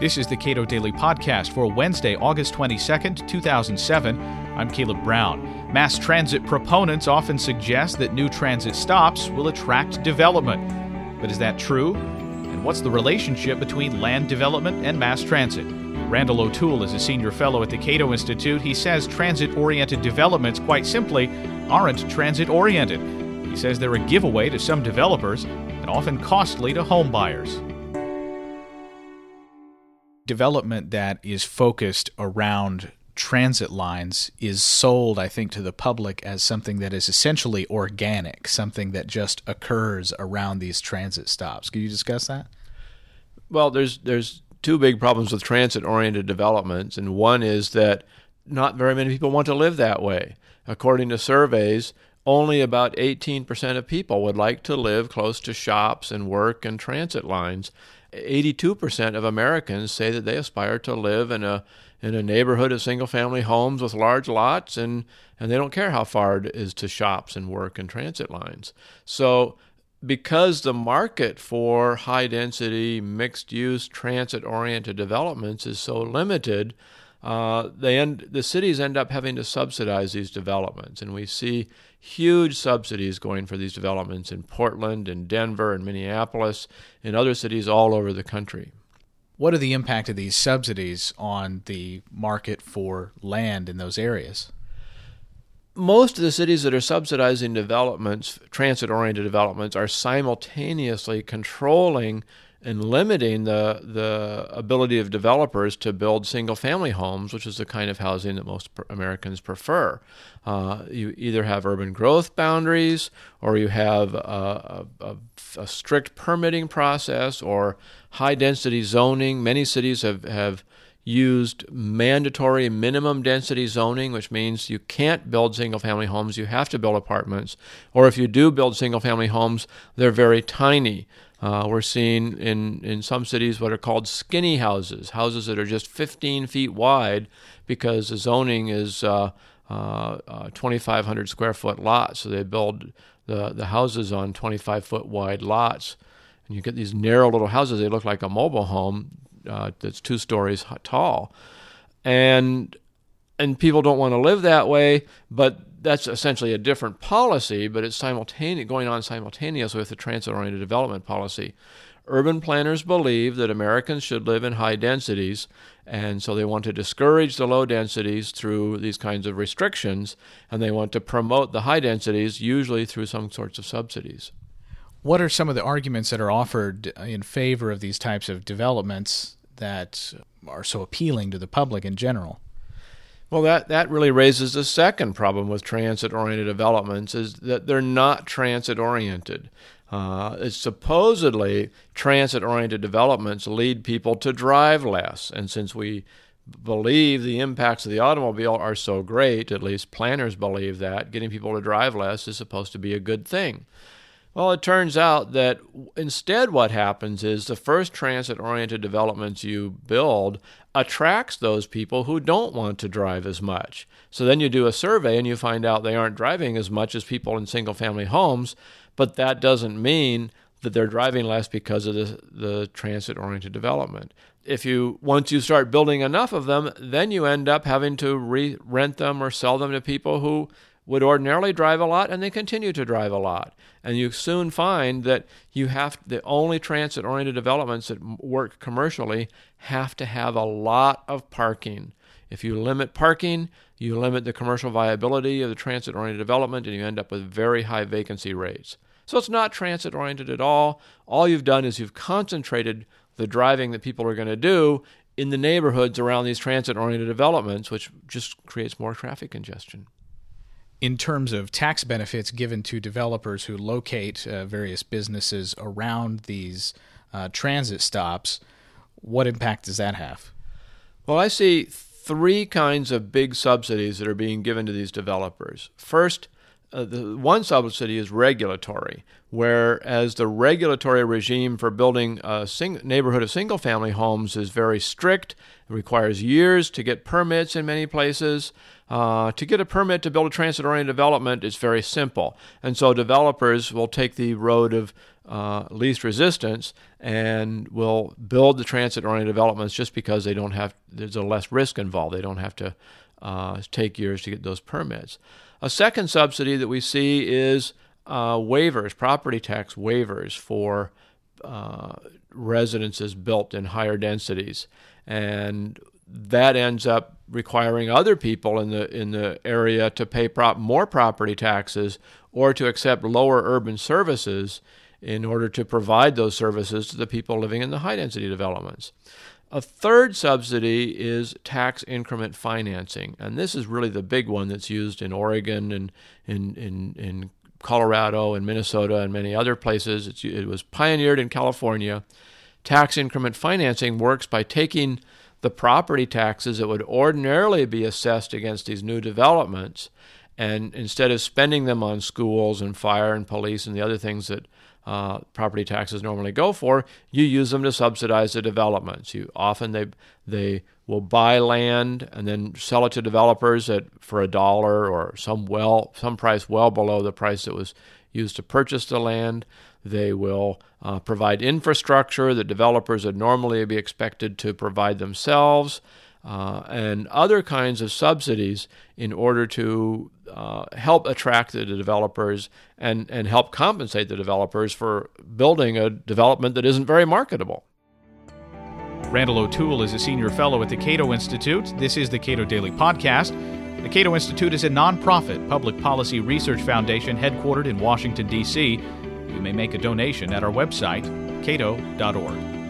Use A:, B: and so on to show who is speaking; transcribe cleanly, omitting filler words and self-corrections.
A: This is the Cato Daily Podcast for Wednesday, August 22nd, 2007. I'm Caleb Brown. Mass transit proponents often suggest that new transit stops will attract development. But is that true? And what's the relationship between land development and mass transit? Randall O'Toole is a senior fellow at the Cato Institute. He says transit-oriented developments, quite simply, aren't transit-oriented. He says they're a giveaway to some developers and often costly to home buyers. Development that is focused around transit lines is sold, I think, to the public as something that is essentially organic, something that just occurs around these transit stops. Can you discuss that?
B: Well, there's two big problems with transit-oriented developments, and one is that not very many people want to live that way. According to surveys, only about 18% of people would like to live close to shops and work and transit lines. 82% of Americans say that they aspire to live in a neighborhood of single-family homes with large lots, and they don't care how far it is to shops and work and transit lines. So because the market for high-density, mixed-use, transit-oriented developments is so limited, the cities end up having to subsidize these developments, and we see huge subsidies going for these developments in Portland and Denver and Minneapolis and other cities all over the country.
A: What are the impact of these subsidies on the market for land in those areas?
B: Most of the cities that are subsidizing developments, transit-oriented developments, are simultaneously controlling and limiting the ability of developers to build single-family homes, which is the kind of housing that most Americans prefer. You either have urban growth boundaries, or you have a strict permitting process, or high-density zoning. Many cities have used mandatory minimum density zoning, which means you can't build single-family homes, you have to build apartments. Or if you do build single-family homes, they're very tiny. We're seeing in some cities what are called skinny houses that are just 15 feet wide because the zoning is 2,500 square foot lots. So they build the houses on 25-foot wide lots. And you get these narrow little houses. They look like a mobile home that's 2 stories tall. And people don't want to live that way, but that's essentially a different policy, but it's going on simultaneously with the transit-oriented development policy. Urban planners believe that Americans should live in high densities, and so they want to discourage the low densities through these kinds of restrictions, and they want to promote the high densities, usually through some sorts of subsidies.
A: What are some of the arguments that are offered in favor of these types of developments that are so appealing to the public in general?
B: Well, that really raises the second problem with transit-oriented developments, is that they're not transit-oriented. It's supposedly transit-oriented developments lead people to drive less, and since we believe the impacts of the automobile are so great, at least planners believe that, getting people to drive less is supposed to be a good thing. Well, it turns out that instead what happens is the first transit-oriented developments you build attracts those people who don't want to drive as much. So then you do a survey and you find out they aren't driving as much as people in single-family homes, but that doesn't mean that they're driving less because of the transit-oriented development. Once you start building enough of them, then you end up having to rent them or sell them to people who would ordinarily drive a lot, and they continue to drive a lot. And you soon find that the only transit-oriented developments that work commercially have to have a lot of parking. If you limit parking, you limit the commercial viability of the transit-oriented development, and you end up with very high vacancy rates. So it's not transit-oriented at all. All you've done is you've concentrated the driving that people are going to do in the neighborhoods around these transit-oriented developments, which just creates more traffic congestion.
A: In terms of tax benefits given to developers who locate various businesses around these transit stops, what impact does that have?
B: Well, I see 3 kinds of big subsidies that are being given to these developers. First, the one subsidy is regulatory, whereas the regulatory regime for building a neighborhood of single-family homes is very strict. It requires years to get permits in many places. To get a permit to build a transit-oriented development is very simple, and so developers will take the road least resistance and will build the transit-oriented developments just because there's a less risk involved. They don't have to take years to get those permits. A second subsidy that we see is waivers, property tax waivers for residences built in higher densities, and that ends up requiring other people in the area to pay more property taxes or to accept lower urban services in order to provide those services to the people living in the high-density developments. A third subsidy is tax increment financing, and this is really the big one that's used in Oregon and in Colorado and Minnesota and many other places. It was pioneered in California. Tax increment financing works by taking the property taxes that would ordinarily be assessed against these new developments, and instead of spending them on schools and fire and police and the other things that property taxes normally go for, you use them to subsidize the developments. Often they will buy land and then sell it to developers for $1 or some price well below the price that was used to purchase the land. They will provide infrastructure that developers would normally be expected to provide themselves, and other kinds of subsidies in order to help attract the developers and help compensate the developers for building a development that isn't very marketable.
A: Randall O'Toole is a senior fellow at the Cato Institute. This is the Cato Daily Podcast. The Cato Institute is a nonprofit public policy research foundation headquartered in Washington, D.C. You may make a donation at our website, cato.org.